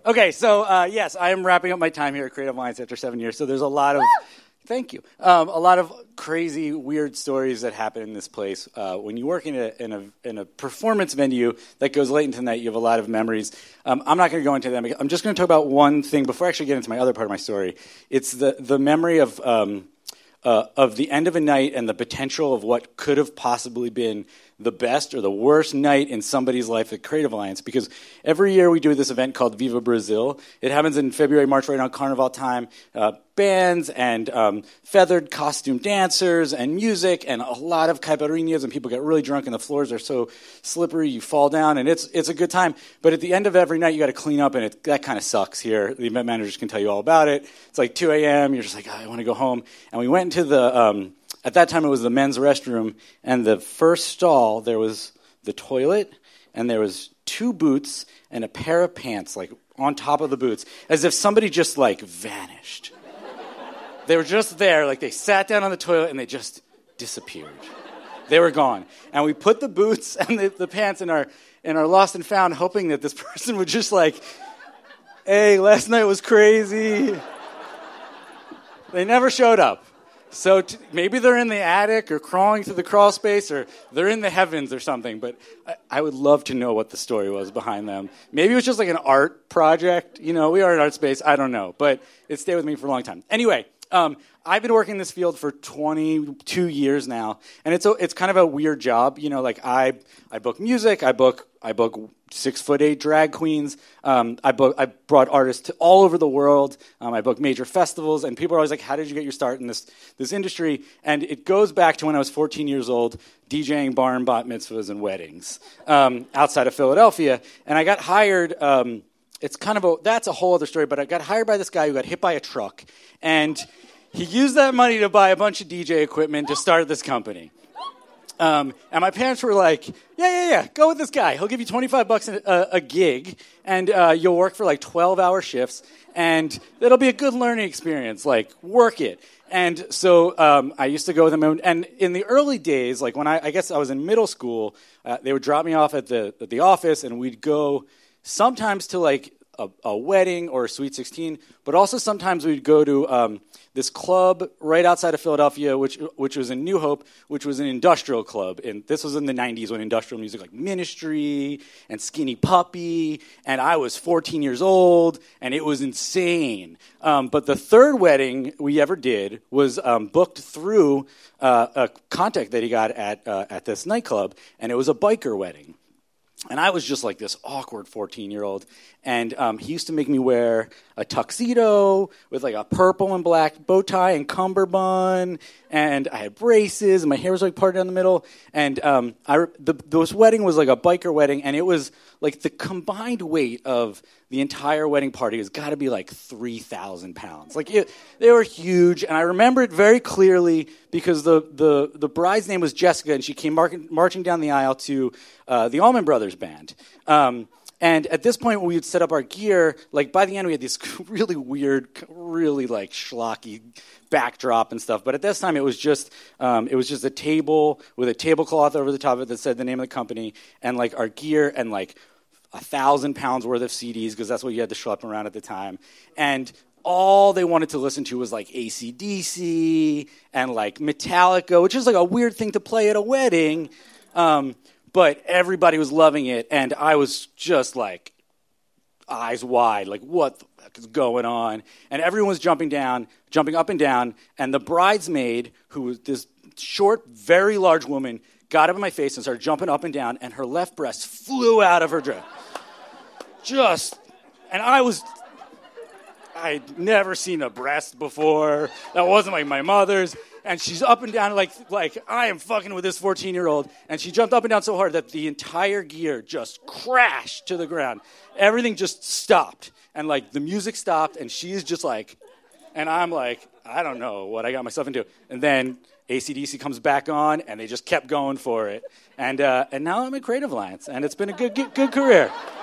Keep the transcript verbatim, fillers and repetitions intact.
Okay, so uh, yes, I am wrapping up my time here at Creative Alliance after seven years. So there's a lot of, Woo! thank you, um, a lot of crazy, weird stories that happen in this place. Uh, when you work in a, in a in a performance venue that goes late into the night, you have a lot of memories. Um, I'm not going to go into them. I'm just going to talk about one thing before I actually get into my other part of my story. It's the the memory of um, uh, of the end of a night and the potential of what could have possibly been the best or the worst night in somebody's life at Creative Alliance, because every year we do this event called Viva Brazil. It happens in February, March, right around Carnival time. Uh, bands and um, feathered costume dancers and music and a lot of caipirinhas, and people get really drunk and the floors are so slippery you fall down, and it's it's a good time. But at the end of every night you got to clean up, and it, that kind of sucks here. The event managers can tell you all about it. It's like two a.m., you're just like, oh, I want to go home. And we went into the... Um, At that time, it was the men's restroom, and the first stall, there was the toilet, and there was two boots and a pair of pants, like, on top of the boots, as if somebody just, like, vanished. They were just there, like, they sat down on the toilet, and they just disappeared. They were gone. And we put the boots and the, the pants in our in our lost and found, hoping that this person would just, like, hey, last night was crazy. They never showed up. So t- maybe they're in the attic or crawling through the crawl space, or they're in the heavens or something. But I-, I would love to know what the story was behind them. Maybe it was just like an art project. You know, we are an art space. I don't know. But it stayed with me for a long time. Anyway, um, I've been working in this field for twenty-two years now. And it's a, it's kind of a weird job. You know, like I, I book music. I book I book six foot eight drag queens. Um, I book I brought artists to all over the world. Um, I book major festivals, and people are always like, "How did you get your start in this this industry?" And it goes back to when I was fourteen years old, DJing bar and bat mitzvahs and weddings um, outside of Philadelphia. And I got hired. Um, it's kind of a that's a whole other story. But I got hired by this guy who got hit by a truck, and he used that money to buy a bunch of D J equipment to start this company. Um, and my parents were like, yeah, yeah, yeah, go with this guy. He'll give you twenty-five bucks a, a gig, and uh, you'll work for like twelve-hour shifts, and it'll be a good learning experience. Like, work it. And so um, I used to go with him. And in the early days, like when I, I guess I was in middle school, uh, they would drop me off at the at the office, and we'd go sometimes to like a, a wedding or a Sweet sixteen, but also sometimes we'd go to um, this club right outside of Philadelphia, which which was in New Hope, which was an industrial club. And this was in the nineties when industrial music like Ministry and Skinny Puppy, and I was fourteen years old, and it was insane. Um, but the third wedding we ever did was um, booked through uh, a contact that he got at uh, at this nightclub, and it was a biker wedding. And I was just like this awkward fourteen-year-old. And um, he used to make me wear a tuxedo with like a purple and black bow tie and cummerbund. And I had braces, and my hair was like parted down the middle. And um, I, the, this wedding was like a biker wedding. And it was like the combined weight of the entire wedding party has got to be like three thousand pounds. Like it, they were huge. And I remember it very clearly because the, the, the bride's name was Jessica, and she came mar- marching down the aisle to uh, the Allman Brothers Band. Um, and at this point, when we would set up our gear, like by the end, we had this really weird, really like schlocky backdrop and stuff. But at this time, it was just um, it was just a table with a tablecloth over the top of it that said the name of the company, and like our gear, and like a thousand pounds worth of C Ds, because that's what you had to schlep around at the time. And all they wanted to listen to was like A C D C and like Metallica, which is like a weird thing to play at a wedding. Um, but everybody was loving it, and I was just like eyes wide, like what the fuck is going on? And everyone was jumping down, jumping up and down, and the bridesmaid, who was this short, very large woman, got up in my face and started jumping up and down, and her left breast flew out of her dress. Just, and I was, I'd never seen a breast before. That wasn't like my mother's. And she's up and down like, like I am fucking with this fourteen-year-old. And she jumped up and down so hard that the entire gear just crashed to the ground. Everything just stopped. And like the music stopped, and she's just like, and I'm like, I don't know what I got myself into. And then A C D C comes back on, and they just kept going for it. And uh, and now I'm at Creative Alliance, and it's been a good good, good career.